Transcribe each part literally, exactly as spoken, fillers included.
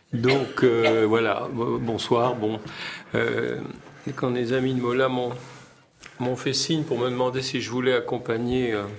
Donc euh, voilà, bonsoir. Bon, euh, quand les amis de Mola m'ont, m'ont fait signe pour me demander si je voulais accompagner euh,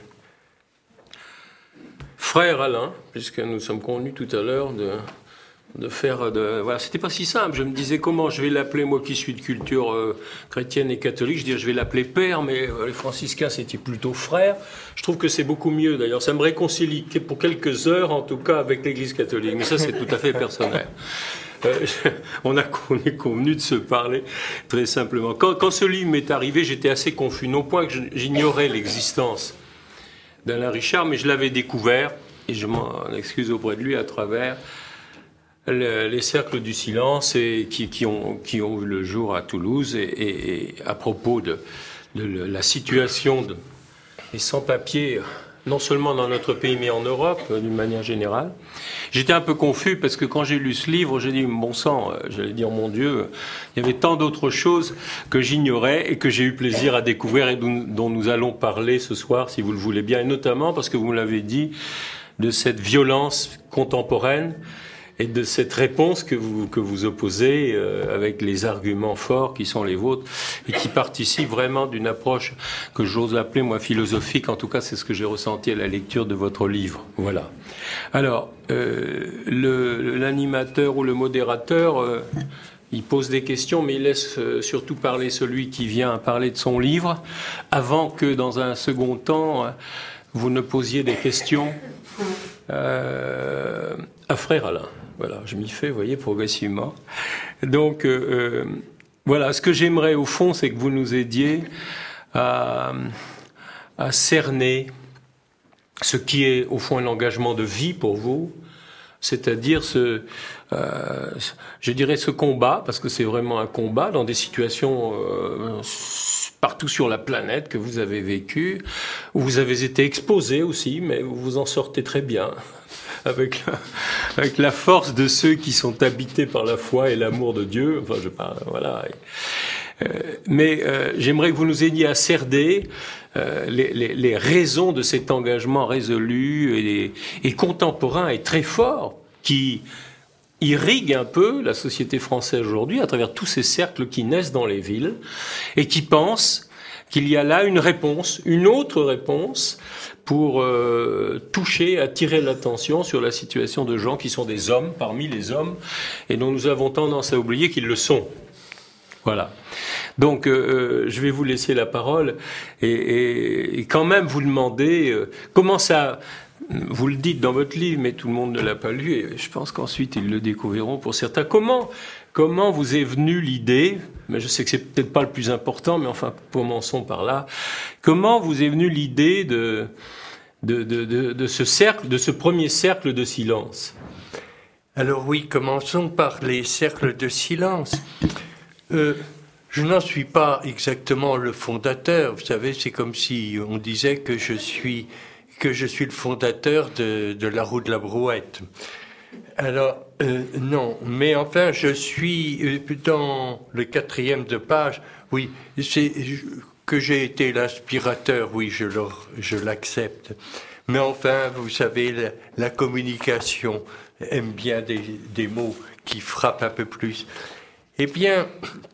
frère Alain, puisque nous sommes convenus tout à l'heure de, de faire... De, voilà, c'était pas si simple. Je me disais comment je vais l'appeler, moi qui suis de culture euh, chrétienne et catholique. Je disais je vais l'appeler père, mais euh, les franciscains c'était plutôt frère. Je trouve que c'est beaucoup mieux d'ailleurs. Ça me réconcilie pour quelques heures en tout cas avec l'Église catholique. Mais ça c'est tout à fait personnel. Euh, on, a, on est convenu de se parler très simplement. Quand, quand ce livre m'est arrivé, j'étais assez confus. Non point que j'ignorais l'existence d'Alain Richard, mais je l'avais découvert, et je m'en excuse auprès de lui, à travers le, les cercles du silence et qui, qui, ont, qui ont vu le jour à Toulouse, et, et, et à propos de, de, de la situation de, des sans-papiers, non seulement dans notre pays, mais en Europe, d'une manière générale. J'étais un peu confus parce que quand j'ai lu ce livre, j'ai dit, bon sang, j'allais dire, mon Dieu, il y avait tant d'autres choses que j'ignorais et que j'ai eu plaisir à découvrir et dont nous allons parler ce soir, si vous le voulez bien, et notamment parce que vous me l'avez dit, de cette violence contemporaine et de cette réponse que vous, que vous opposez euh, avec les arguments forts qui sont les vôtres et qui participent vraiment d'une approche que j'ose appeler, moi, philosophique. En tout cas, c'est ce que j'ai ressenti à la lecture de votre livre. Voilà. Alors, euh, le, l'animateur ou le modérateur, euh, il pose des questions, mais il laisse euh, surtout parler celui qui vient parler de son livre, avant que, dans un second temps, euh, vous ne posiez des questions euh, à frère Alain. Voilà, je m'y fais, vous voyez, progressivement. Donc, euh, voilà, ce que j'aimerais, au fond, c'est que vous nous aidiez à, à cerner ce qui est, au fond, un engagement de vie pour vous, c'est-à-dire ce, euh, je dirais ce combat, parce que c'est vraiment un combat dans des situations euh, partout sur la planète que vous avez vécues, où vous avez été exposé aussi, mais vous vous en sortez très bien. Avec la, avec la force de ceux qui sont habités par la foi et l'amour de Dieu. Enfin, je parle, voilà. Euh, mais euh, j'aimerais que vous nous aidiez à cerner euh, les, les, les raisons de cet engagement résolu et, et contemporain et très fort qui irrigue un peu la société française aujourd'hui à travers tous ces cercles qui naissent dans les villes et qui pensent qu'il y a là une réponse, une autre réponse pour euh, toucher, attirer l'attention sur la situation de gens qui sont des hommes parmi les hommes et dont nous avons tendance à oublier qu'ils le sont. Voilà. Donc, euh, je vais vous laisser la parole et, et, et quand même vous demander euh, comment ça... Vous le dites dans votre livre, mais tout le monde ne l'a pas lu, et je pense qu'ensuite ils le découvriront pour certains. Comment, comment vous est venue l'idée, mais je sais que c'est peut-être pas le plus important, mais enfin, commençons par là. Comment vous est venue l'idée de, de, de, de, de ce cercle, de ce premier cercle de silence ? Alors oui, commençons par les cercles de silence. Euh, je n'en suis pas exactement le fondateur. Vous savez, c'est comme si on disait que je suis... que je suis le fondateur de, de la roue de la brouette. Alors, euh, non, mais enfin, je suis dans le quatrième de page, oui, c'est que j'ai été l'inspirateur, oui, je, le, je l'accepte. Mais enfin, vous savez, la, la communication aime bien des, des mots qui frappent un peu plus. Eh bien,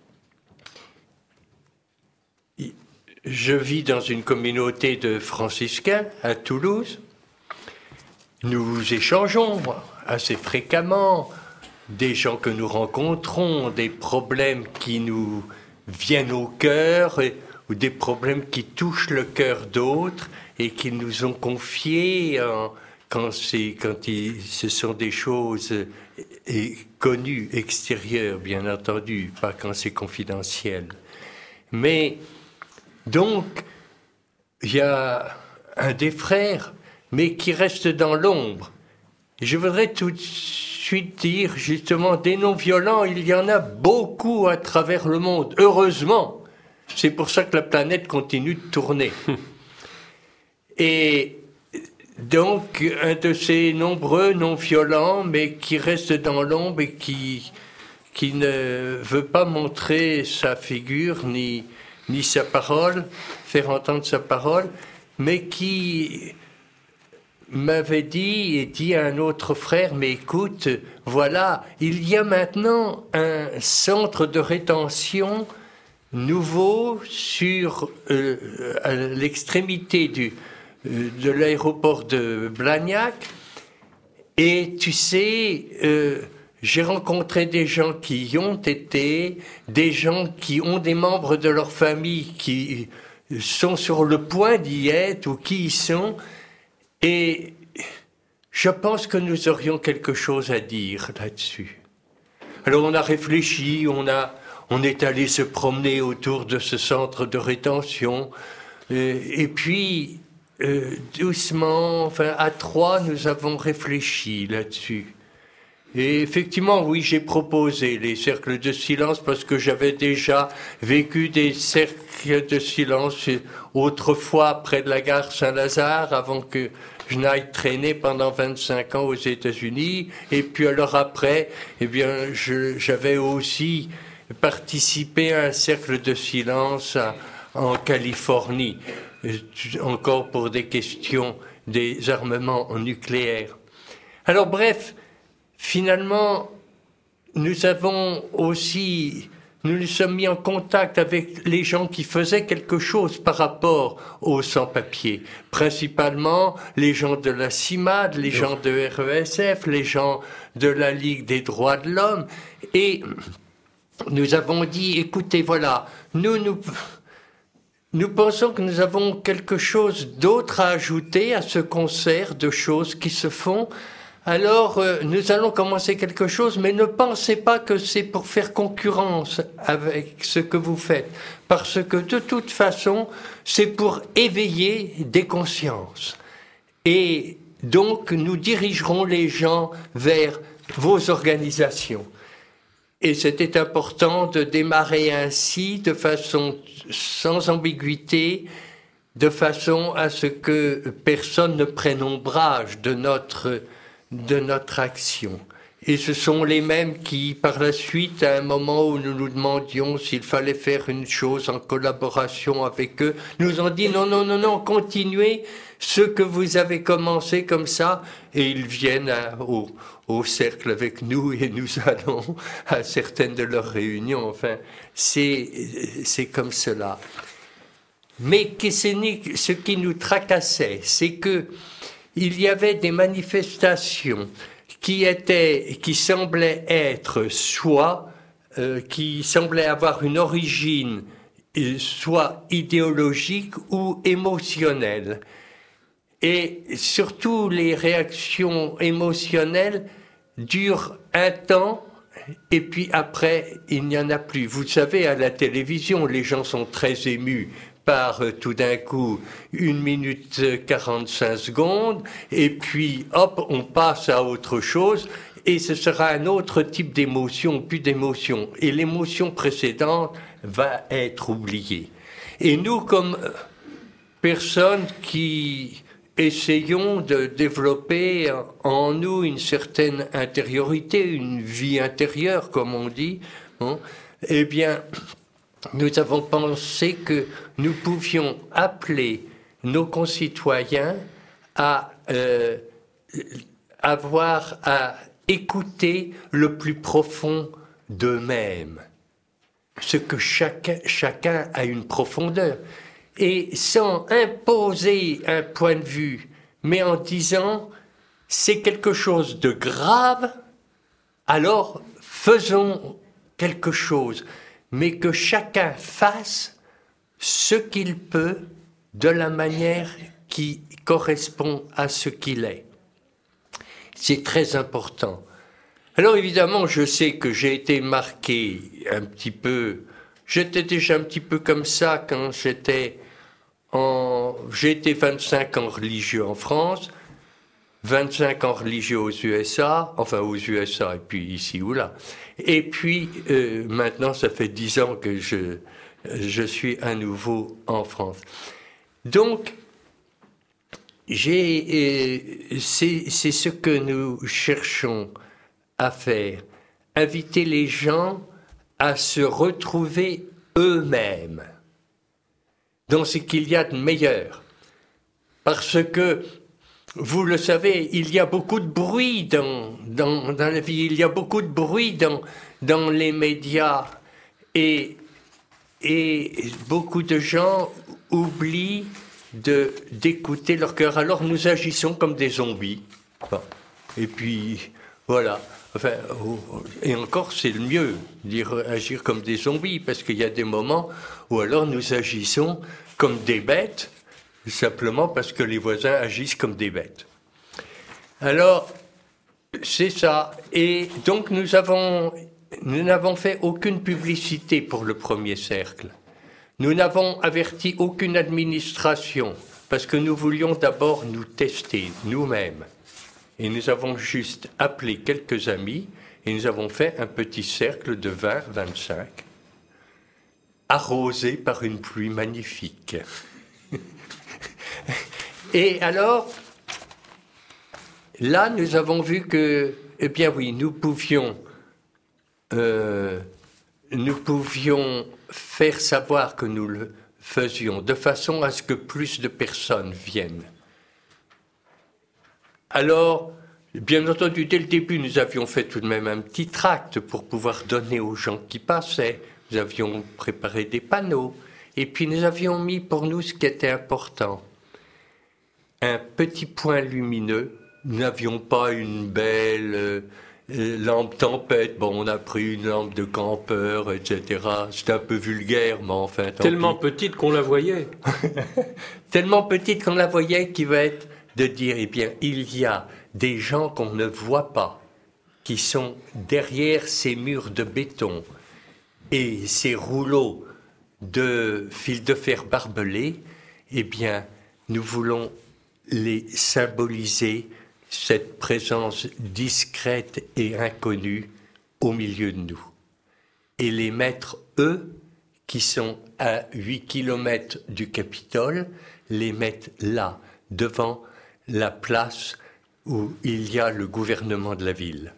je vis dans une communauté de franciscains à Toulouse. Nous échangeons assez fréquemment, des gens que nous rencontrons, des problèmes qui nous viennent au cœur, et, ou des problèmes qui touchent le cœur d'autres et qui nous ont confiés en, quand, c'est, quand il, ce sont des choses et, connues, extérieures, bien entendu, pas quand c'est confidentiel. Mais donc, il y a un des frères, mais qui reste dans l'ombre. Et je voudrais tout de suite dire, justement, des non-violents, il y en a beaucoup à travers le monde, heureusement. C'est pour ça que la planète continue de tourner. Et donc, un de ces nombreux non-violents, mais qui reste dans l'ombre et qui, qui ne veut pas montrer sa figure, ni... ni sa parole, faire entendre sa parole, mais qui m'avait dit et dit à un autre frère, mais écoute, voilà, il y a maintenant un centre de rétention nouveau sur euh, à l'extrémité du, euh, de l'aéroport de Blagnac. Et tu sais, euh, j'ai rencontré des gens qui y ont été, des gens qui ont des membres de leur famille qui sont sur le point d'y être ou qui y sont. Et je pense que nous aurions quelque chose à dire là-dessus. Alors on a réfléchi, on a... On est allé se promener autour de ce centre de rétention. Euh, et puis, euh, doucement, enfin, à trois, nous avons réfléchi là-dessus. Et effectivement, oui, j'ai proposé les cercles de silence parce que j'avais déjà vécu des cercles de silence autrefois près de la gare Saint-Lazare, avant que je n'aille traîner pendant vingt-cinq ans aux États-Unis. Et puis alors après, eh bien, je, j'avais aussi participé à un cercle de silence à, en Californie, encore pour des questions des armements nucléaires. Alors bref, finalement, nous avons aussi, nous nous sommes mis en contact avec les gens qui faisaient quelque chose par rapport aux sans-papiers, principalement les gens de la CIMAD, les gens de R E S F, les gens de la Ligue des droits de l'homme, et nous avons dit, écoutez, voilà, nous, nous, nous pensons que nous avons quelque chose d'autre à ajouter à ce concert de choses qui se font. Alors, euh, nous allons commencer quelque chose, mais ne pensez pas que c'est pour faire concurrence avec ce que vous faites, parce que de toute façon, c'est pour éveiller des consciences. Et donc, nous dirigerons les gens vers vos organisations. Et c'était important de démarrer ainsi, de façon sans ambiguïté, de façon à ce que personne ne prenne ombrage de notre, de notre action. Et ce sont les mêmes qui, par la suite, à un moment où nous nous demandions s'il fallait faire une chose en collaboration avec eux, nous ont dit non, non, non, non, continuez ce que vous avez commencé comme ça, et ils viennent à, au, au cercle avec nous et nous allons à certaines de leurs réunions. Enfin, c'est, c'est comme cela. Mais ce qui nous tracassait, c'est que il y avait des manifestations qui étaient, qui semblaient être soit, euh, qui semblaient avoir une origine euh, soit idéologique ou émotionnelle. Et surtout, les réactions émotionnelles durent un temps, et puis après, il n'y en a plus. Vous savez, à la télévision, les gens sont très émus par euh, tout d'un coup une minute quarante-cinq secondes, et puis hop, on passe à autre chose, et ce sera un autre type d'émotion, plus d'émotion. Et l'émotion précédente va être oubliée. Et nous, comme personnes qui essayons de développer en nous une certaine intériorité, une vie intérieure, comme on dit, hein, eh bien, nous avons pensé que nous pouvions appeler nos concitoyens à euh, avoir à écouter le plus profond d'eux-mêmes, ce que chacun, chacun a une profondeur, et sans imposer un point de vue, mais en disant c'est quelque chose de grave, alors faisons quelque chose, mais que chacun fasse ce qu'il peut de la manière qui correspond à ce qu'il est. C'est très important. Alors évidemment, je sais que j'ai été marqué un petit peu, j'étais déjà un petit peu comme ça quand j'étais en... J'ai été vingt-cinq ans religieux en France, vingt-cinq ans religieux aux U S A, enfin aux U S A et puis ici ou là. Et puis euh, maintenant, ça fait dix ans que je, je suis à nouveau en France. Donc, j'ai, euh, c'est, c'est ce que nous cherchons à faire, inviter les gens à se retrouver eux-mêmes dans ce qu'il y a de meilleur. Parce que vous le savez, il y a beaucoup de bruit dans, dans, dans la vie, il y a beaucoup de bruit dans, dans les médias, et, et beaucoup de gens oublient de, d'écouter leur cœur. Alors nous agissons comme des zombies. Bon. Et puis, voilà. Enfin, et encore, c'est le mieux, dire agir comme des zombies, parce qu'il y a des moments où alors nous agissons comme des bêtes, simplement parce que les voisins agissent comme des bêtes. Alors, c'est ça. Et donc, nous avons, nous n'avons fait aucune publicité pour le premier cercle. Nous n'avons averti aucune administration, parce que nous voulions d'abord nous tester nous-mêmes. Et nous avons juste appelé quelques amis, et nous avons fait un petit cercle de vingt à vingt-cinq, arrosé par une pluie magnifique. Et alors, là, nous avons vu que, eh bien oui, nous pouvions, euh, nous pouvions faire savoir que nous le faisions, de façon à ce que plus de personnes viennent. Alors, bien entendu, dès le début, nous avions fait tout de même un petit tract pour pouvoir donner aux gens qui passaient. Nous avions préparé des panneaux. Et puis, nous avions mis pour nous ce qui était important. Un petit point lumineux. Nous n'avions pas une belle euh, lampe tempête. Bon, on a pris une lampe de campeur, et cetera. C'était un peu vulgaire, mais enfin... Tellement petite qu'on la voyait. Tellement petite qu'on la voyait, qui va être de dire, eh bien, il y a des gens qu'on ne voit pas, qui sont derrière ces murs de béton et ces rouleaux de fil de fer barbelés, eh bien, nous voulons les symboliser, cette présence discrète et inconnue au milieu de nous. Et les mettre, eux, qui sont à huit kilomètres du Capitole, les mettre là, devant la place où il y a le gouvernement de la ville.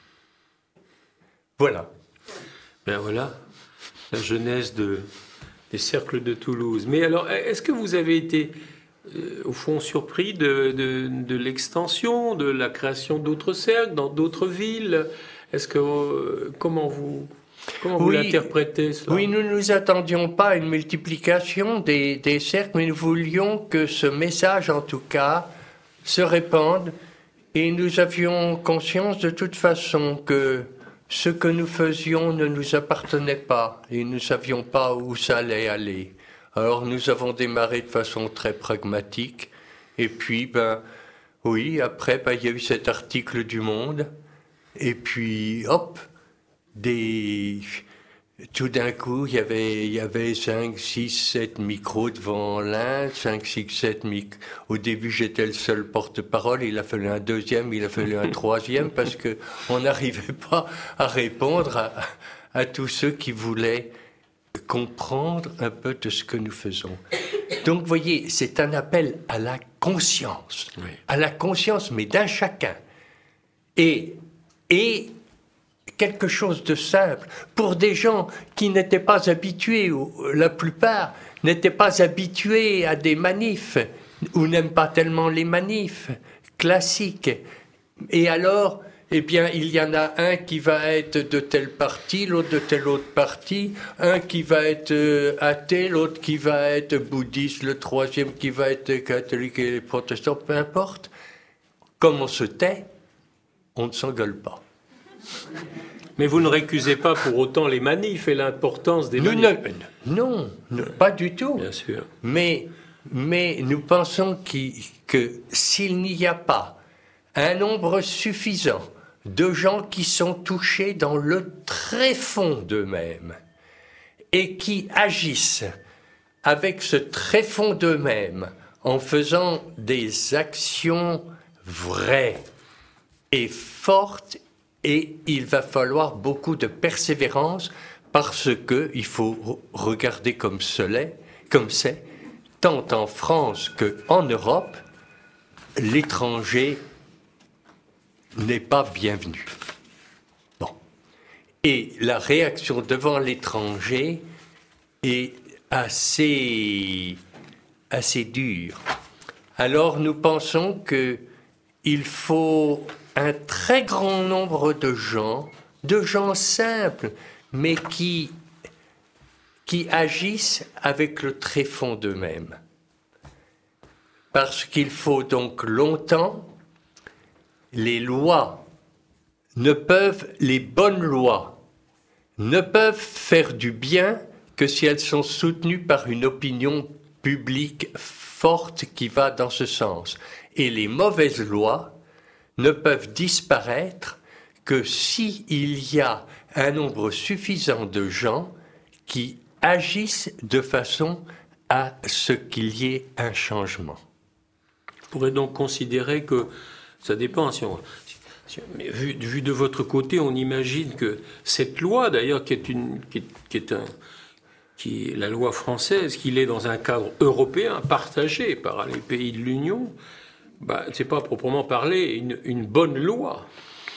Voilà. Ben voilà, la genèse de, des cercles de Toulouse. Mais alors, est-ce que vous avez été, euh, au fond, surpris de, de, de l'extension, de la création d'autres cercles dans d'autres villes? Est-ce que, euh, comment vous, comment vous oui, l'interprétez, cela? Oui, nous ne nous attendions pas à une multiplication des, des cercles, mais nous voulions que ce message, en tout cas, se répande. Et nous avions conscience de toute façon que ce que nous faisions ne nous appartenait pas et nous ne savions pas où ça allait aller. Alors nous avons démarré de façon très pragmatique et puis, ben oui, après, ben, il y a eu cet article du Monde et puis, hop, des... tout d'un coup, il y avait, il y avait cinq, six, sept micros devant l'un, cinq, six, sept micros. Au début, j'étais le seul porte-parole, il a fallu un deuxième, il a fallu un troisième, parce que on n'arrivait pas à répondre à, à tous ceux qui voulaient comprendre un peu de ce que nous faisons. Donc, vous voyez, c'est un appel à la conscience, oui. à la conscience, mais d'un chacun. Et, et quelque chose de simple, pour des gens qui n'étaient pas habitués, ou la plupart n'étaient pas habitués à des manifs, ou n'aiment pas tellement les manifs classiques. Et alors, eh bien, il y en a un qui va être de tel parti, l'autre de tel autre parti, un qui va être athée, l'autre qui va être bouddhiste, le troisième qui va être catholique et protestant, peu importe. Comme on se tait, on ne s'engueule pas. Mais vous ne récusez pas pour autant les manifs et l'importance des nous manifs. Ne, non, non, pas du tout. Bien sûr. Mais, mais nous pensons qu que s'il n'y a pas un nombre suffisant de gens qui sont touchés dans le tréfonds d'eux-mêmes et qui agissent avec ce tréfonds d'eux-mêmes en faisant des actions vraies et fortes, et il va falloir beaucoup de persévérance parce qu'il faut regarder comme c'est, comme c'est, tant en France qu'en Europe, l'étranger n'est pas bienvenu. Bon. Et la réaction devant l'étranger est assez, assez dure. Alors nous pensons que il faut un très grand nombre de gens, de gens simples, mais qui, qui agissent avec le tréfonds d'eux-mêmes. Parce qu'il faut donc longtemps, les lois ne peuvent, les bonnes lois, ne peuvent faire du bien que si elles sont soutenues par une opinion publique forte qui va dans ce sens. Et les mauvaises lois ne peuvent disparaître que s'il y a un nombre suffisant de gens qui agissent de façon à ce qu'il y ait un changement. On pourrait donc considérer que ça dépend. Si on, si, mais vu, vu de votre côté, on imagine que cette loi, d'ailleurs, qui est, une, qui est, qui est un, qui est la loi française, qu'il est dans un cadre européen partagé par les pays de l'Union, bah, c'est pas à proprement parler une, une bonne loi.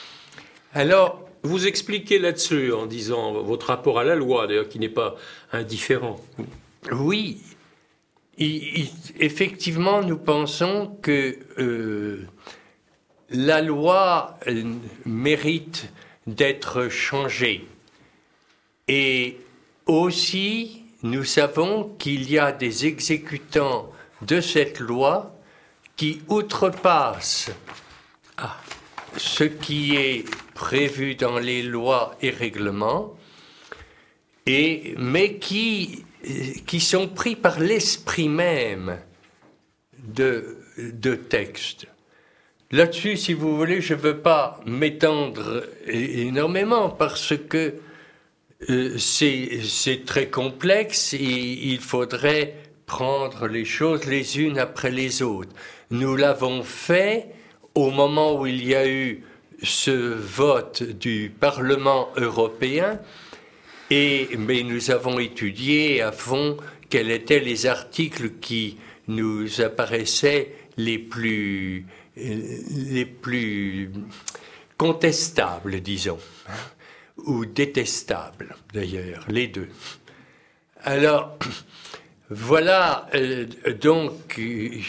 Alors, vous expliquez là-dessus en disant votre rapport à la loi, d'ailleurs, qui n'est pas indifférent. Oui. Il, il, effectivement, nous pensons que euh, la loi euh, mérite d'être changée. Et aussi, nous savons qu'il y a des exécutants de cette loi qui outrepassent ah, ce qui est prévu dans les lois et règlements, et, mais qui... qui sont pris par l'esprit même de, de texte. Là-dessus, si vous voulez, je ne veux pas m'étendre énormément parce que euh, c'est, c'est très complexe et il faudrait prendre les choses les unes après les autres. Nous l'avons fait au moment où il y a eu ce vote du Parlement européen. Et, mais nous avons étudié à fond quels étaient les articles qui nous apparaissaient les plus, les plus contestables, disons, ou détestables, d'ailleurs, les deux. Alors, voilà, euh, donc, euh,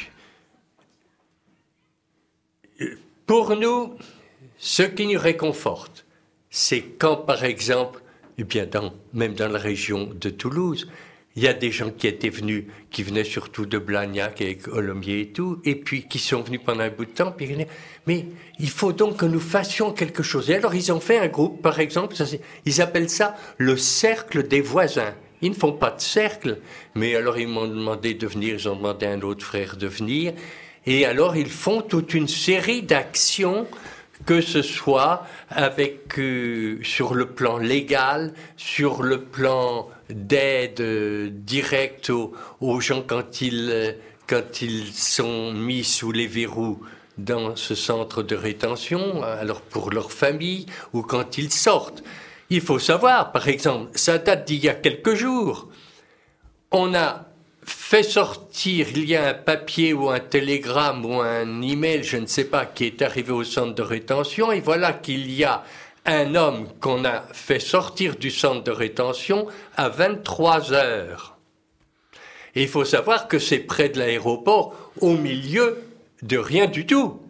pour nous, ce qui nous réconforte, c'est quand, par exemple, eh bien, dans, même dans la région de Toulouse, il y a des gens qui étaient venus, qui venaient surtout de Blagnac et Colomiers et tout, et puis qui sont venus pendant un bout de temps, puis ils disaient, mais il faut donc que nous fassions quelque chose. Et alors ils ont fait un groupe, par exemple, ça, ils appellent ça le cercle des voisins. Ils ne font pas de cercle, mais alors ils m'ont demandé de venir, ils ont demandé à un autre frère de venir, et alors ils font toute une série d'actions, que ce soit avec, euh, sur le plan légal, sur le plan d'aide euh, directe aux, aux gens quand ils, euh, quand ils sont mis sous les verrous dans ce centre de rétention, alors pour leur famille, ou quand ils sortent. Il faut savoir, par exemple, ça date d'il y a quelques jours, on a fait sortir, il y a un papier ou un télégramme ou un email, je ne sais pas, qui est arrivé au centre de rétention, et voilà qu'il y a un homme qu'on a fait sortir du centre de rétention à vingt-trois heures. Et il faut savoir que c'est près de l'aéroport, au milieu de rien du tout.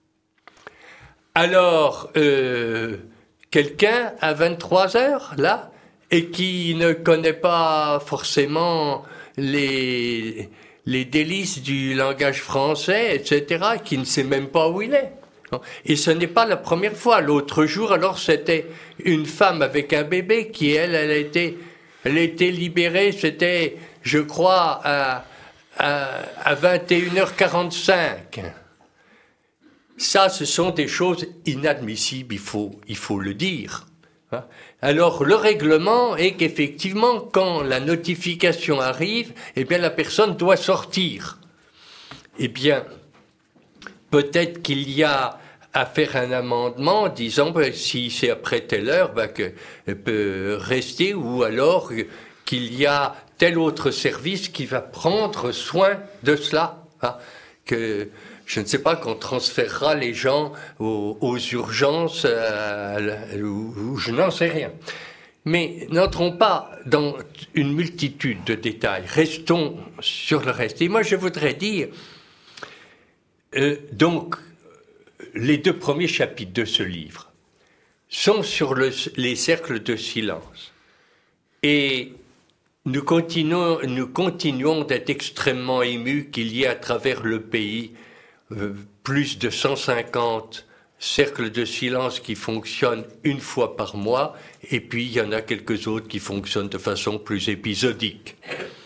Alors, euh, quelqu'un à vingt-trois heures, là, et qui ne connaît pas forcément les, les délices du langage français, et cetera, qui ne sait même pas où il est. Et ce n'est pas la première fois. L'autre jour, alors, c'était une femme avec un bébé qui, elle, elle a été, elle a été libérée, c'était, je crois, à, à, à vingt et une heures quarante-cinq. Ça, ce sont des choses inadmissibles, il faut, il faut le dire. Alors, le règlement est qu'effectivement, quand la notification arrive, eh bien, la personne doit sortir. Eh bien, peut-être qu'il y a à faire un amendement disant ben, si c'est après telle heure, ben, qu'elle peut rester, ou alors qu'il y a tel autre service qui va prendre soin de cela. Hein, que je ne sais pas, qu'on transférera les gens aux, aux urgences, euh, ou, ou je n'en sais rien. Mais n'entrons pas dans une multitude de détails. Restons sur le reste. Et moi, je voudrais dire, euh, donc, les deux premiers chapitres de ce livre sont sur le, les cercles de silence. Et nous continuons, nous continuons d'être extrêmement émus qu'il y ait à travers le pays euh, plus de cent cinquante cercles de silence qui fonctionnent une fois par mois, et puis il y en a quelques autres qui fonctionnent de façon plus épisodique.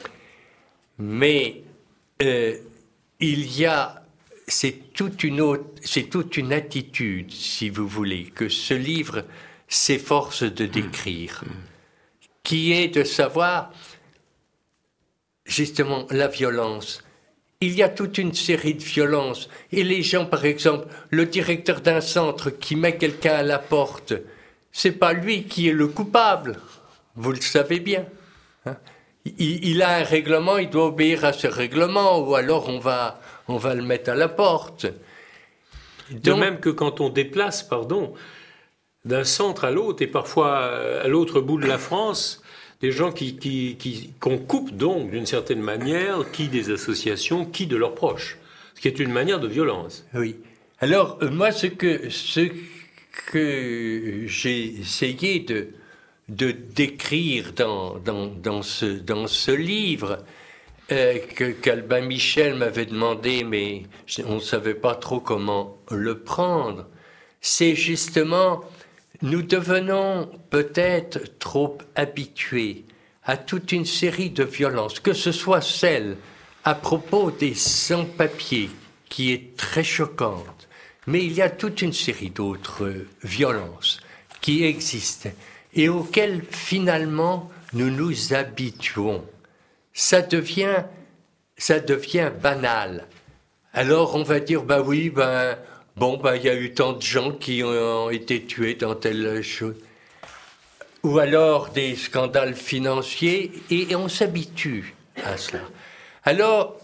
Mais euh, il y a, c'est toute une autre, c'est toute une attitude, si vous voulez, que ce livre s'efforce de décrire, qui est de savoir justement la violence. Il y a toute une série de violences. Et les gens, par exemple, le directeur d'un centre qui met quelqu'un à la porte, c'est pas lui qui est le coupable. Vous le savez bien. Hein? il, il a un règlement, il doit obéir à ce règlement, ou alors on va, on va le mettre à la porte. Donc, de même que quand on déplace, pardon, d'un centre à l'autre, et parfois à l'autre bout de la France, des gens qui, qui, qui, qu'on coupe donc d'une certaine manière, qui des associations, qui de leurs proches, ce qui est une manière de violence. Oui. Alors, euh, moi, ce que, ce que j'ai essayé de, de décrire dans, dans, dans, ce, dans ce livre, euh, que qu'Albin Michel m'avait demandé, mais on ne savait pas trop comment le prendre, c'est justement... Nous devenons peut-être trop habitués à toute une série de violences, que ce soit celle à propos des sans-papiers, qui est très choquante, mais il y a toute une série d'autres violences qui existent et auxquelles finalement nous nous habituons. Ça devient, ça devient banal. Alors on va dire, bah oui, ben... Bon, ben, il y a eu tant de gens qui ont été tués dans telle chose. Ou alors des scandales financiers, et on s'habitue à cela. Alors,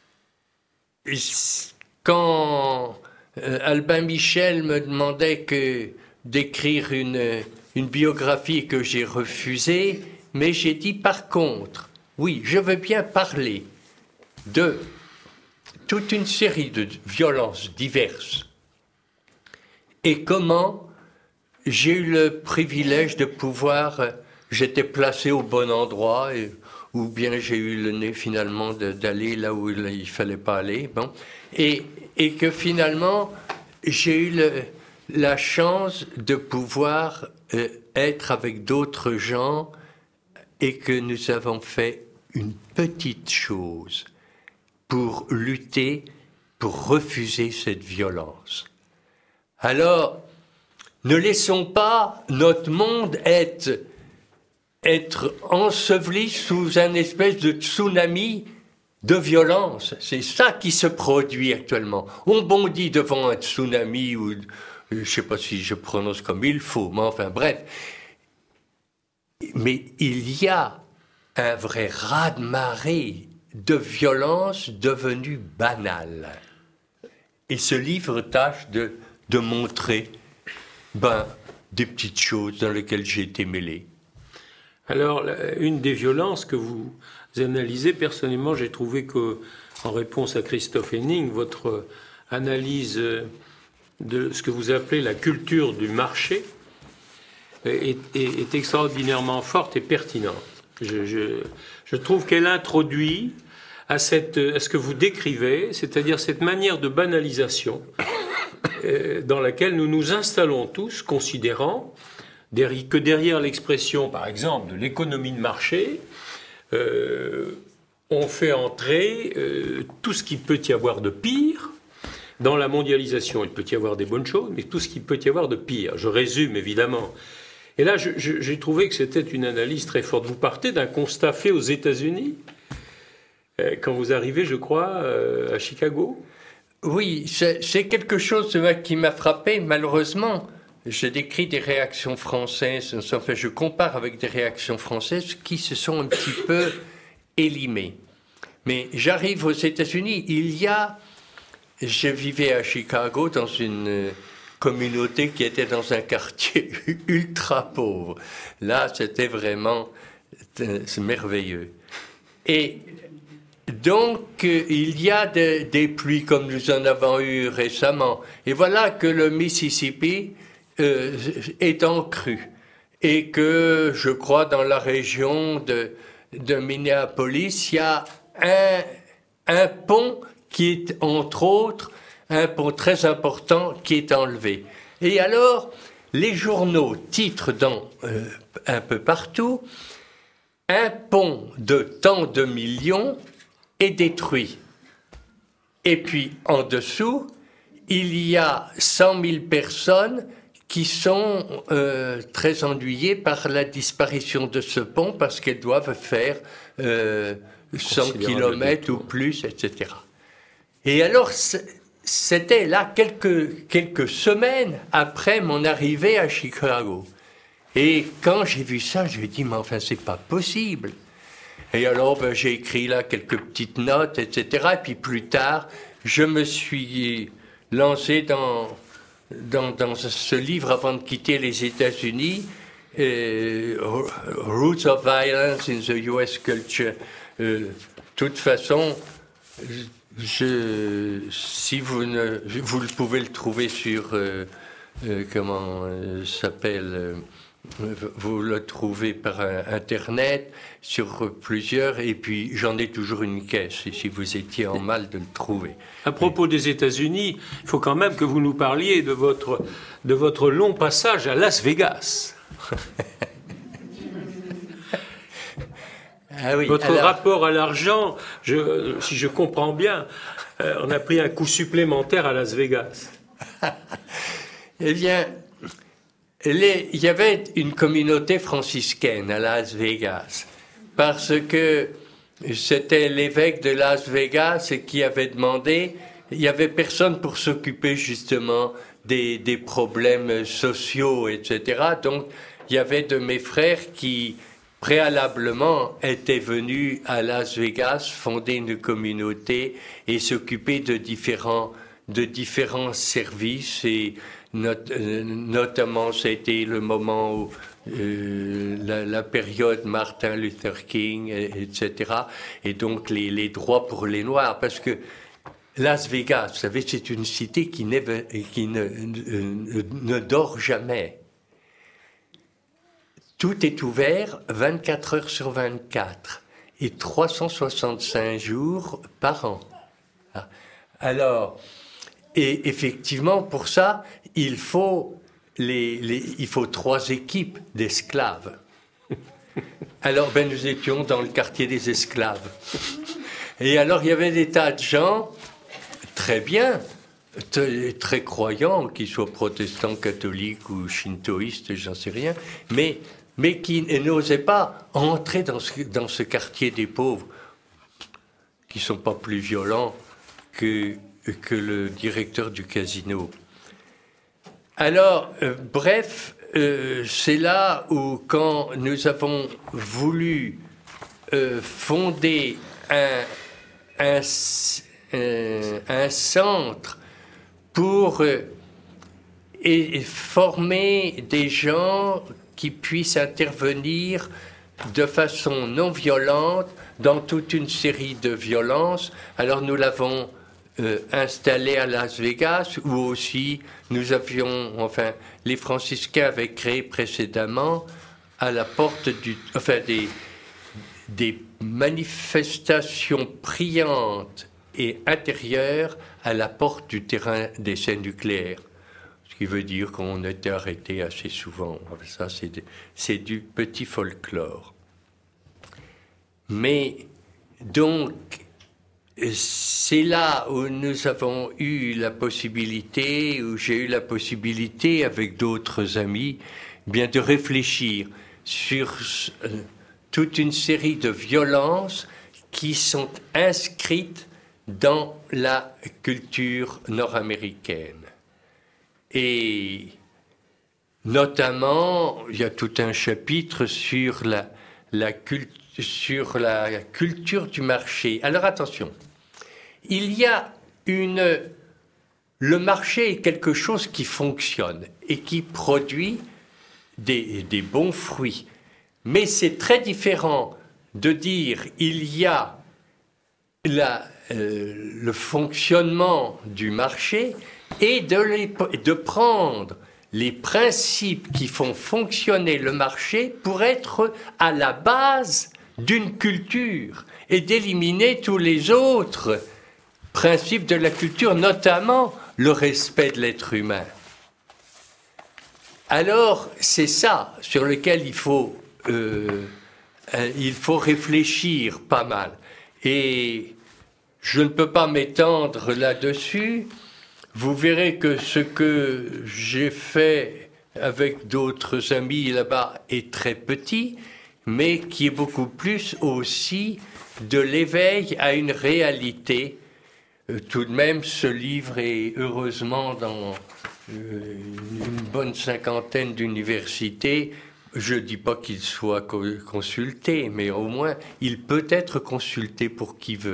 quand euh, Albin Michel me demandait que, d'écrire une, une biographie que j'ai refusée, mais j'ai dit par contre, oui, je veux bien parler de toute une série de violences diverses, et comment j'ai eu le privilège de pouvoir... J'étais placé au bon endroit, et, ou bien j'ai eu le nez finalement de, d'aller là où il ne fallait pas aller. Bon. Et, et que finalement, j'ai eu le, la chance de pouvoir euh, être avec d'autres gens et que nous avons fait une petite chose pour lutter, pour refuser cette violence. Alors, ne laissons pas notre monde être, être enseveli sous un espèce de tsunami de violence. C'est ça qui se produit actuellement. On bondit devant un tsunami, ou je ne sais pas si je prononce comme il faut, mais enfin bref. Mais il y a un vrai raz-de-marée de violence devenue banale. Et ce livre tâche de... de montrer ben, des petites choses dans lesquelles j'ai été mêlé. Alors, une des violences que vous analysez, personnellement, j'ai trouvé qu'en réponse à Christophe Henning, votre analyse de ce que vous appelez la culture du marché est, est, est extraordinairement forte et pertinente. Je, je, je trouve qu'elle introduit à, cette, à ce que vous décrivez, c'est-à-dire cette manière de banalisation dans laquelle nous nous installons tous, considérant que derrière l'expression, par exemple, de l'économie de marché, euh, on fait entrer euh, tout ce qu'il peut y avoir de pire. Dans la mondialisation, il peut y avoir des bonnes choses, mais tout ce qu'il peut y avoir de pire. Je résume, évidemment. Et là, je, je, j'ai trouvé que c'était une analyse très forte. Vous partez d'un constat fait aux États-Unis, euh, quand vous arrivez, je crois, euh, à Chicago. Oui, c'est, c'est quelque chose qui m'a frappé, malheureusement. Je décris des réactions françaises, enfin je compare avec des réactions françaises qui se sont un petit peu élimées. Mais j'arrive aux États-Unis, il y a... Je vivais à Chicago dans une communauté qui était dans un quartier ultra pauvre. Là, c'était vraiment c'est merveilleux. Et donc, euh, il y a de, des pluies comme nous en avons eu récemment. Et voilà que le Mississippi euh, est en crue. Et que, je crois, dans la région de, de Minneapolis, il y a un, un pont qui est, entre autres, un pont très important qui est enlevé. Et alors, les journaux titrent dans, euh, un peu partout, « Un pont de tant de millions est détruit ». Et puis, en dessous, il y a cent mille personnes qui sont euh, très ennuyées par la disparition de ce pont parce qu'elles doivent faire euh, cent kilomètres ou plus, et cetera. Et alors, c'était là quelques, quelques semaines après mon arrivée à Chicago. Et quand j'ai vu ça, je me suis dit, mais enfin, c'est pas possible. Et alors, ben, j'ai écrit là quelques petites notes, et cetera. Et puis plus tard, je me suis lancé dans, dans, dans ce livre avant de quitter les États-Unis, euh, Roots of Violence in the U S Culture. Euh, de toute façon, je, si vous, ne, vous pouvez le trouver sur, euh, euh, comment euh, s'appelle euh, vous le trouvez par Internet, sur plusieurs, et puis j'en ai toujours une caisse, si vous étiez en mal de le trouver. À propos des États-Unis, il faut quand même que vous nous parliez de votre, de votre long passage à Las Vegas. Ah oui, votre alors... rapport à l'argent, je, si je comprends bien, euh, on a pris un coup supplémentaire à Las Vegas. Eh bien... Les, il y avait une communauté franciscaine à Las Vegas, parce que c'était l'évêque de Las Vegas qui avait demandé, il n'y avait personne pour s'occuper justement des, des problèmes sociaux, et cetera. Donc, il y avait de mes frères qui, préalablement, étaient venus à Las Vegas fonder une communauté et s'occuper de différents, de différents services et Not, euh, notamment, c'était le moment où euh, la, la période Martin Luther King, et, etc. Et donc les, les droits pour les Noirs, parce que Las Vegas, vous savez, c'est une cité qui, qui ne, ne, ne dort jamais. Tout est ouvert vingt-quatre heures sur vingt-quatre et trois cent soixante-cinq jours par an. Alors, et effectivement, pour ça, il faut, les, les, il faut trois équipes d'esclaves. Alors, ben, nous étions dans le quartier des esclaves. Et alors, il y avait des tas de gens, très bien, très, très croyants, qu'ils soient protestants, catholiques ou shintoïstes, j'en sais rien, mais, mais qui n'osaient pas entrer dans ce, dans ce quartier des pauvres, qui ne sont pas plus violents que... que le directeur du casino. Alors, euh, bref, euh, c'est là où, quand nous avons voulu euh, fonder un, un, un, un centre pour euh, et former des gens qui puissent intervenir de façon non violente dans toute une série de violences, alors nous l'avons Euh, installé à Las Vegas, où aussi nous avions, enfin, les franciscains avaient créé précédemment à la porte du, enfin, des, des manifestations priantes et intérieures à la porte du terrain d'essai nucléaire. Ce qui veut dire qu'on était arrêté assez souvent. Ça, c'est, de, c'est du petit folklore. Mais, donc, c'est là où nous avons eu la possibilité, où j'ai eu la possibilité, avec d'autres amis, bien de réfléchir sur toute une série de violences qui sont inscrites dans la culture nord-américaine. Et notamment, il y a tout un chapitre sur la, la, cult- sur la culture du marché. Alors attention, il y a une... Le marché est quelque chose qui fonctionne et qui produit des, des bons fruits. Mais c'est très différent de dire il y a la, euh, le fonctionnement du marché et de, les, de prendre les principes qui font fonctionner le marché pour être à la base d'une culture et d'éliminer tous les autres principes de la culture, notamment le respect de l'être humain. Alors, c'est ça sur lequel il faut, euh, il faut réfléchir pas mal. Et je ne peux pas m'étendre là-dessus. Vous verrez que ce que j'ai fait avec d'autres amis là-bas est très petit, mais qui est beaucoup plus aussi de l'éveil à une réalité. Euh, tout de même, ce livre est heureusement dans euh, une bonne cinquantaine d'universités. Je ne dis pas qu'il soit co- consulté, mais au moins, il peut être consulté pour qui veut.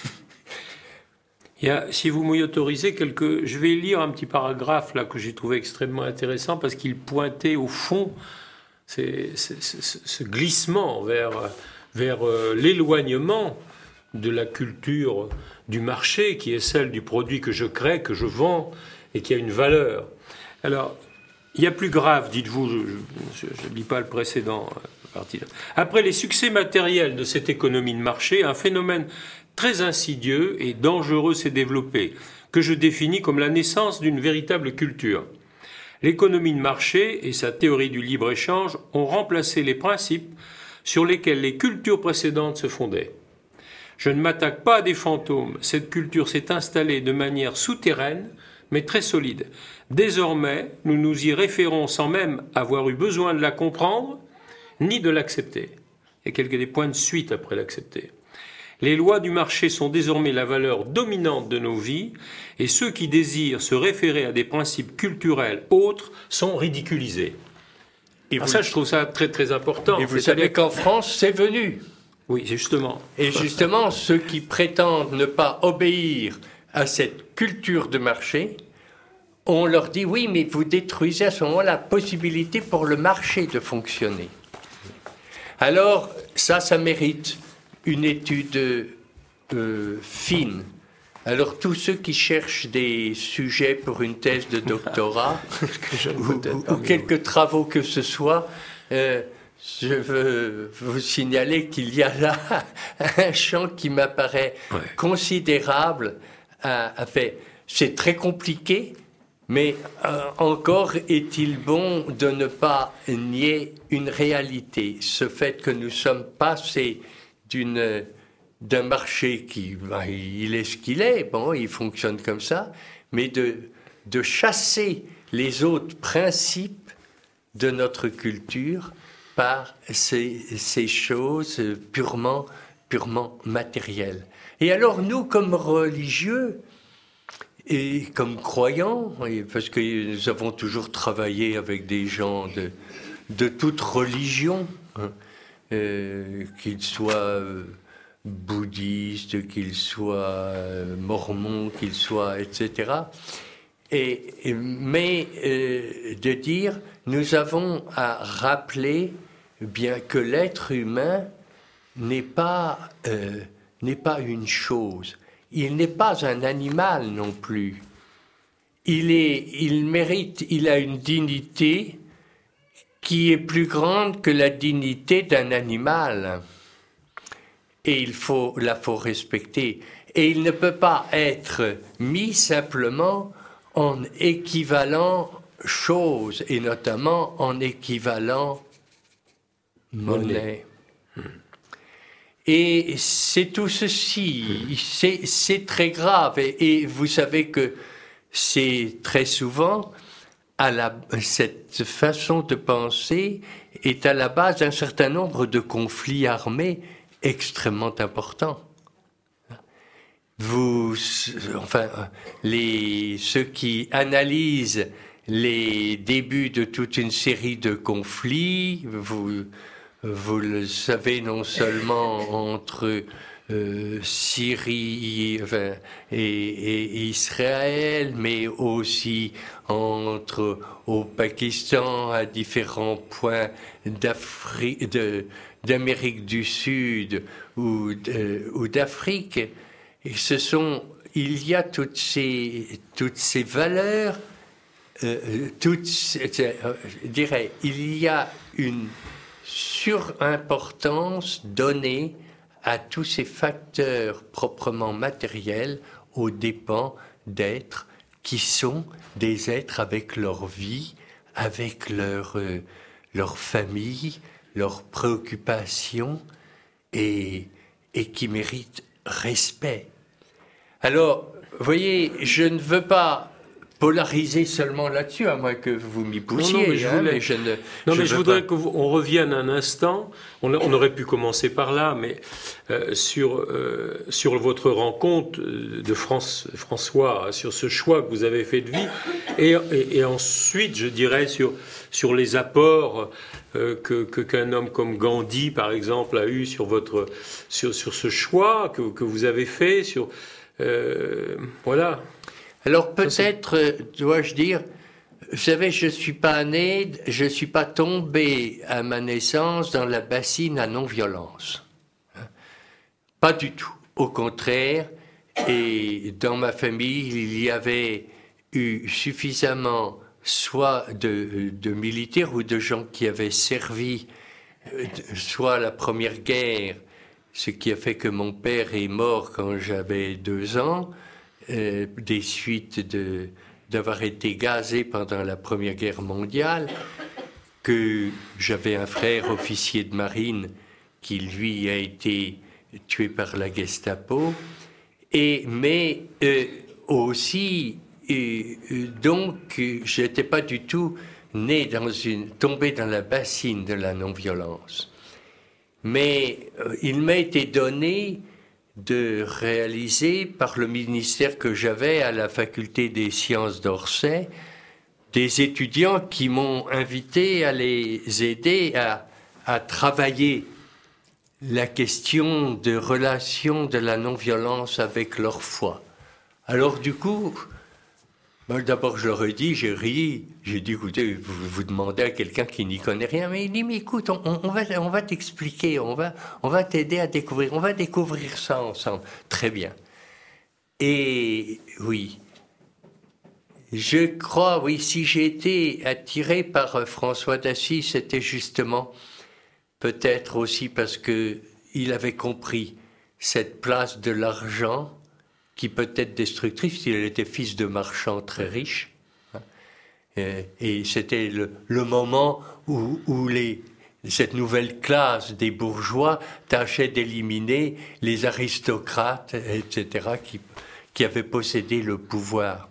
Il y a, si vous m'y autorisez, quelques, je vais lire un petit paragraphe là que j'ai trouvé extrêmement intéressant parce qu'il pointait au fond c'est, c'est, c'est, ce glissement vers, vers euh, l'éloignement de la culture du marché qui est celle du produit que je crée, que je vends et qui a une valeur. Alors, il y a plus grave, dites-vous, je ne lis pas le précédent partie. Après les succès matériels de cette économie de marché, un phénomène très insidieux et dangereux s'est développé, que je définis comme la naissance d'une véritable culture. L'économie de marché et sa théorie du libre-échange ont remplacé les principes sur lesquels les cultures précédentes se fondaient. Je ne m'attaque pas à des fantômes, cette culture s'est installée de manière souterraine, mais très solide. Désormais, nous nous y référons sans même avoir eu besoin de la comprendre, ni de l'accepter. Il y a quelques des points de suite après l'accepter. Les lois du marché sont désormais la valeur dominante de nos vies et ceux qui désirent se référer à des principes culturels autres sont ridiculisés. Et vous, ça, je trouve ça très très important. Et vous savez qu'en France, c'est venu. Oui, justement. Et justement, ceux qui prétendent ne pas obéir à cette culture de marché, on leur dit oui, mais vous détruisez à ce moment la possibilité pour le marché de fonctionner. Alors, ça, ça mérite une étude euh, fine. Alors, tous ceux qui cherchent des sujets pour une thèse de doctorat ou, ou, ou quelques travaux que ce soit, euh, je veux vous signaler qu'il y a là un champ qui m'apparaît ouais. considérable. À, à fait. C'est très compliqué, mais euh, encore est-il bon de ne pas nier une réalité. Ce fait que nous sommes passés d'une, d'un marché qui, ben, il est ce qu'il est, bon, il fonctionne comme ça, mais de, de chasser les autres principes de notre culture par ces, ces choses purement, purement matérielles. Et alors nous, comme religieux et comme croyants, parce que nous avons toujours travaillé avec des gens de, de toute religion, hein, euh, qu'ils soient euh, bouddhistes, qu'ils soient euh, mormons, qu'ils soient, et cetera. Et, et, mais euh, de dire, nous avons à rappeler bien que l'être humain n'est pas, euh, n'est pas une chose. Il n'est pas un animal non plus. Il est, il mérite, il a une dignité qui est plus grande que la dignité d'un animal. Et il faut, la faut respecter. Et il ne peut pas être mis simplement en équivalent chose, et notamment en équivalent monnaie. monnaie. Et c'est tout ceci, c'est, c'est très grave. Et, et vous savez que c'est très souvent, à la, cette façon de penser est à la base d'un certain nombre de conflits armés extrêmement importants. Vous, enfin, les, ceux qui analysent les débuts de toute une série de conflits, vous, vous le savez non seulement entre euh, Syrie enfin, et, et Israël, mais aussi entre au Pakistan, à différents points d'Afrique, de, d'Amérique du Sud ou, de, ou d'Afrique. Et ce sont, il y a toutes ces, toutes ces valeurs, euh, toutes, euh, je dirais, il y a une surimportance donnée à tous ces facteurs proprement matériels aux dépens d'êtres qui sont des êtres avec leur vie, avec leur, euh, leur famille, leurs préoccupations et, et qui méritent respect. Alors, vous voyez, je ne veux pas polariser seulement là-dessus, à moins que vous m'y poussiez. Non, non, mais je, hein, voulais... mais je, ne, non, je, mais je voudrais pas... qu'on revienne un instant. On, on aurait pu commencer par là, mais euh, sur, euh, sur votre rencontre de France, François, sur ce choix que vous avez fait de vie, et, et, et ensuite, je dirais, sur, sur les apports euh, que, que, qu'un homme comme Gandhi, par exemple, a eu sur, votre, sur, sur ce choix que, que vous avez fait, sur... Euh, voilà. Alors peut-être, euh, dois-je dire, vous savez, je ne suis pas né, je ne suis pas tombé à ma naissance dans la bassine à non-violence. Pas du tout. Au contraire, et dans ma famille, il y avait eu suffisamment soit de, de militaires ou de gens qui avaient servi soit à la Première Guerre, ce qui a fait que mon père est mort quand j'avais deux ans, Euh, des suites de, d'avoir été gazé pendant la Première Guerre mondiale, que j'avais un frère officier de marine qui, lui, a été tué par la Gestapo, et, mais euh, aussi, euh, donc, je n'étais pas du tout né dans une, tombé dans la bassine de la non-violence. Mais euh, il m'a été donné de réaliser par le ministère que j'avais à la faculté des sciences d'Orsay, des étudiants qui m'ont invité à les aider à, à travailler la question de relation de la non-violence avec leur foi. Alors du coup, ben, d'abord je leur ai dit, j'ai ri, j'ai dit, écoutez, vous, vous demandez à quelqu'un qui n'y connaît rien, mais il dit, mais écoute, on, on, va, on va t'expliquer, on va, on va t'aider à découvrir, on va découvrir ça ensemble. Très bien. Et oui, je crois, oui, si j'ai été attiré par François d'Assise, c'était justement peut-être aussi parce qu'il avait compris cette place de l'argent qui peut être destructrice s'il était fils de marchand très riche. Et, et c'était le, le moment où, où les, cette nouvelle classe des bourgeois tâchait d'éliminer les aristocrates, et cetera, qui, qui avaient possédé le pouvoir.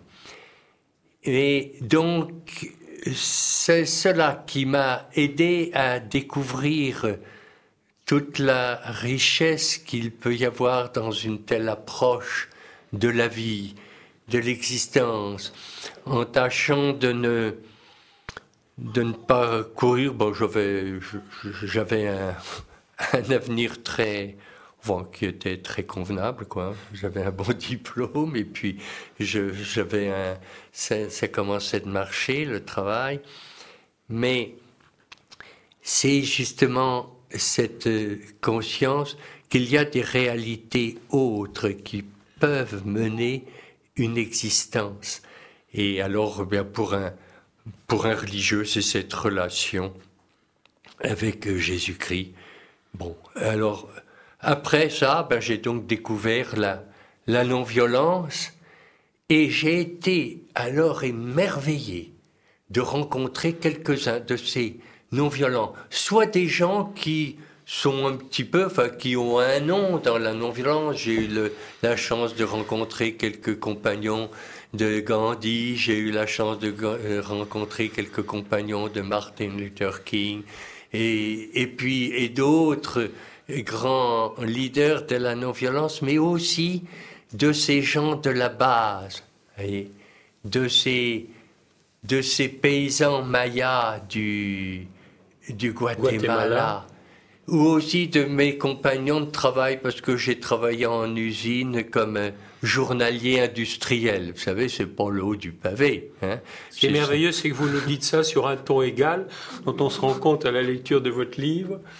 Et donc, c'est cela qui m'a aidé à découvrir toute la richesse qu'il peut y avoir dans une telle approche de la vie, de l'existence, en tâchant de ne, de ne pas courir. Bon, j'avais, j'avais un, un avenir très, bon, qui était très convenable, quoi. J'avais un bon diplôme et puis je, j'avais un, ça, ça commençait de marcher, le travail. Mais c'est justement cette conscience qu'il y a des réalités autres qui peuvent mener une existence. Et alors, bien, pour un, pour un religieux, c'est cette relation avec Jésus-Christ. Bon, alors, après ça, ben, j'ai donc découvert la, la non-violence et j'ai été alors émerveillé de rencontrer quelques-uns de ces non-violents, soit des gens qui sont un petit peu, enfin, qui ont un nom dans la non-violence. J'ai eu le, la chance de rencontrer quelques compagnons de Gandhi, j'ai eu la chance de euh, rencontrer quelques compagnons de Martin Luther King, et, et puis, et d'autres grands leaders de la non-violence, mais aussi de ces gens de la base, et de ces, de ces paysans mayas du, du Guatemala, Guatemala. Ou aussi de mes compagnons de travail, parce que j'ai travaillé en usine comme journalier industriel. Vous savez, c'est pas le haut du pavé. Hein. Ce qui est, est merveilleux, c'est que vous nous dites ça sur un ton égal, dont on se rend compte à la lecture de votre livre.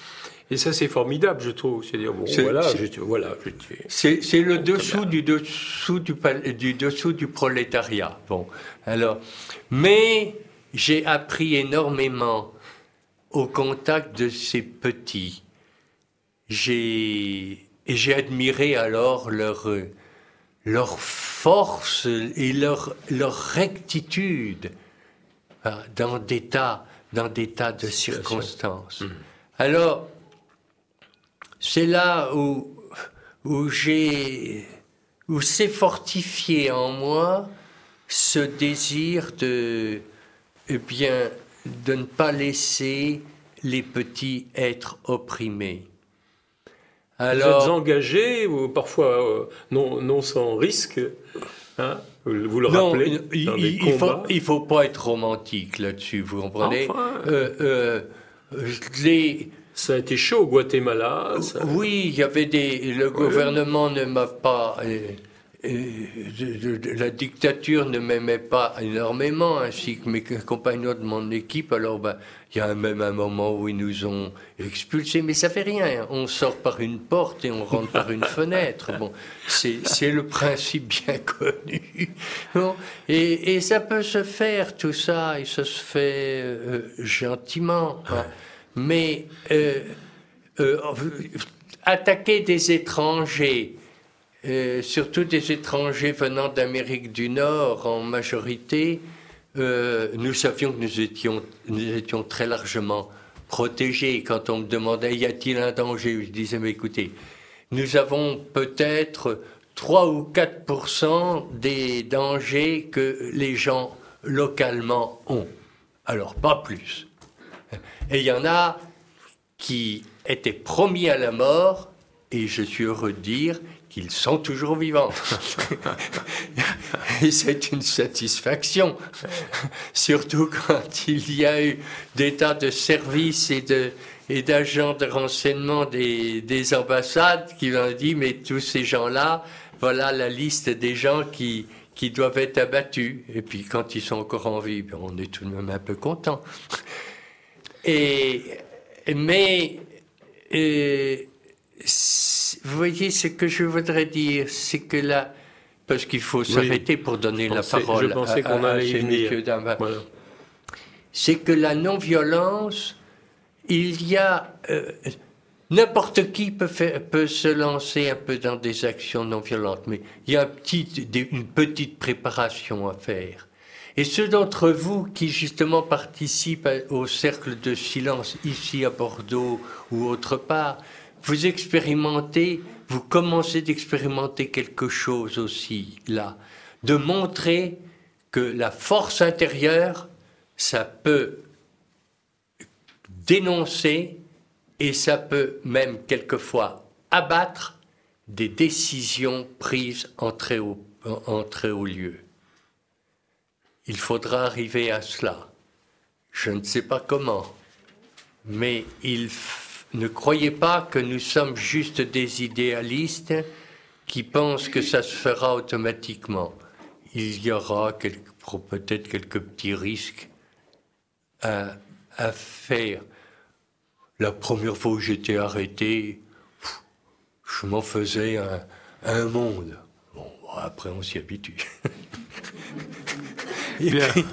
Et ça, c'est formidable, je trouve. C'est-à-dire, bon, c'est, voilà, c'est, je, voilà je, c'est, c'est le dessous du dessous du, du dessous du prolétariat. Bon, alors, mais j'ai appris énormément au contact de ces petits. J'ai, et j'ai admiré alors leur, leur force et leur, leur rectitude dans des tas, dans des tas de circonstances. Mmh. Alors, c'est là où, où j'ai, où s'est fortifié en moi ce désir de, eh bien, de ne pas laisser les petits être opprimés. Alors, vous êtes engagé, ou parfois euh, non, non sans risque, hein, vous le non, rappelez, il, dans des il, combats. Il ne faut, faut pas être romantique là-dessus, vous comprenez enfin, euh, euh, les... Ça a été chaud au Guatemala. Ça... Oui, il y avait des... Le oui. gouvernement ne m'a pas... Euh, euh, la dictature ne m'aimait pas énormément, ainsi que mes compagnons de mon équipe. Alors, ben, il y a même un moment où ils nous ont expulsés, mais ça fait rien. On sort par une porte et on rentre par une fenêtre. Bon, c'est, c'est le principe bien connu. Bon, et, et ça peut se faire, tout ça, et ça se fait euh, gentiment. Hein. Mais euh, euh, attaquer des étrangers, Euh, surtout des étrangers venant d'Amérique du Nord en majorité, euh, nous savions que nous étions, nous étions très largement protégés. Quand on me demandait y a-t-il un danger, je disais mais écoutez, nous avons peut-être trois ou quatre pour cent des dangers que les gens localement ont. Alors pas plus. Et il y en a qui étaient promis à la mort, et je suis heureux de dire qu'ils sont toujours vivants. Et c'est une satisfaction, surtout quand il y a eu des tas de services et, de, et d'agents de renseignement des, des ambassades qui ont dit, mais tous ces gens-là, voilà la liste des gens qui, qui doivent être abattus. Et puis quand ils sont encore en vie, on est tout de même un peu content. Et, mais... Et, vous voyez, ce que je voudrais dire, c'est que là, parce qu'il faut s'arrêter oui, pour donner pensais, la parole je pensais à, qu'on à, allait à ces messieurs dames. Voilà. C'est que la non-violence, il y a... Euh, n'importe qui peut, faire, peut se lancer un peu dans des actions non-violentes, mais il y a un petit, des, une petite préparation à faire. Et ceux d'entre vous qui, justement, participent au cercle de silence, ici à Bordeaux ou autre part, vous expérimentez, vous commencez d'expérimenter quelque chose aussi, là, de montrer que la force intérieure, ça peut dénoncer et ça peut même quelquefois abattre des décisions prises en très haut, en très haut lieu. Il faudra arriver à cela. Je ne sais pas comment, mais il f... ne croyez pas que nous sommes juste des idéalistes qui pensent que ça se fera automatiquement. Il y aura quelques, peut-être quelques petits risques à, à faire. La première fois où j'étais arrêté, je m'en faisais un, un monde. Bon, après on s'y habitue. Et puis,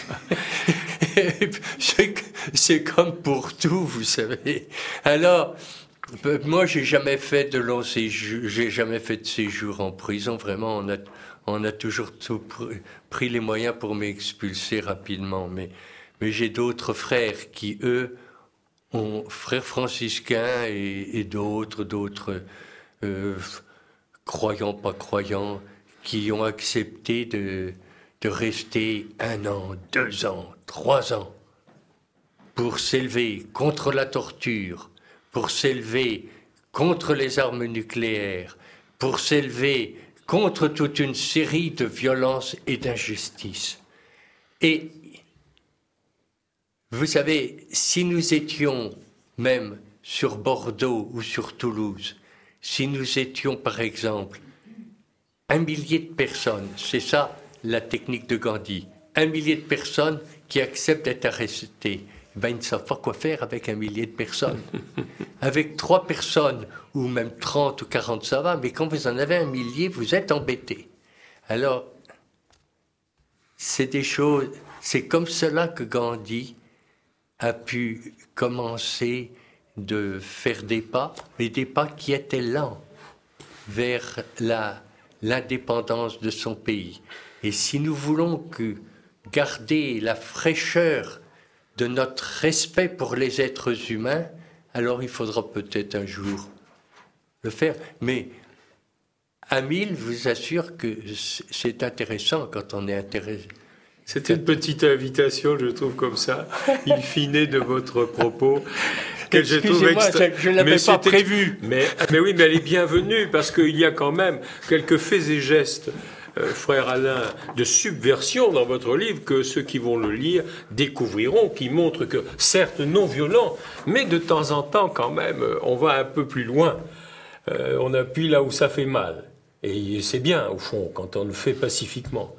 c'est, c'est comme pour tout, vous savez. Alors, moi, j'ai jamais fait de long séjour, j'ai jamais fait de séjour en prison. Vraiment, on a, on a toujours tout pris les moyens pour m'expulser rapidement. Mais, mais j'ai d'autres frères qui, eux, ont frères franciscains et, et d'autres, d'autres euh, croyants, pas croyants, qui ont accepté de de rester un an, deux ans, trois ans, pour s'élever contre la torture, pour s'élever contre les armes nucléaires, pour s'élever contre toute une série de violences et d'injustices. Et vous savez, si nous étions même sur Bordeaux ou sur Toulouse, si nous étions par exemple un millier de personnes, c'est ça la technique de Gandhi, un millier de personnes qui acceptent d'être arrestées, ben, ils ne savent pas quoi faire avec un millier de personnes. Avec trois personnes, ou même trente ou quarante, ça va, mais quand vous en avez un millier, vous êtes embêtés. Alors, c'est des choses, c'est comme cela que Gandhi a pu commencer de faire des pas, mais des pas qui étaient lents vers la, l'indépendance de son pays. Et si nous voulons que garder la fraîcheur de notre respect pour les êtres humains, alors il faudra peut-être un jour le faire. Mais Amil vous assure que c'est intéressant quand on est intéressé. C'était une petite invitation, je trouve, comme ça, in fine de votre propos. Que je trouve extra... je ne l'avais mais pas prévu. Mais, mais oui, mais elle est bienvenue, parce qu'il y a quand même quelques faits et gestes, euh, frère Alain, de subversion dans votre livre, que ceux qui vont le lire découvriront, qui montrent que, certes non violent, mais de temps en temps, quand même, on va un peu plus loin. Euh, on appuie là où ça fait mal. Et c'est bien, au fond, quand on le fait pacifiquement.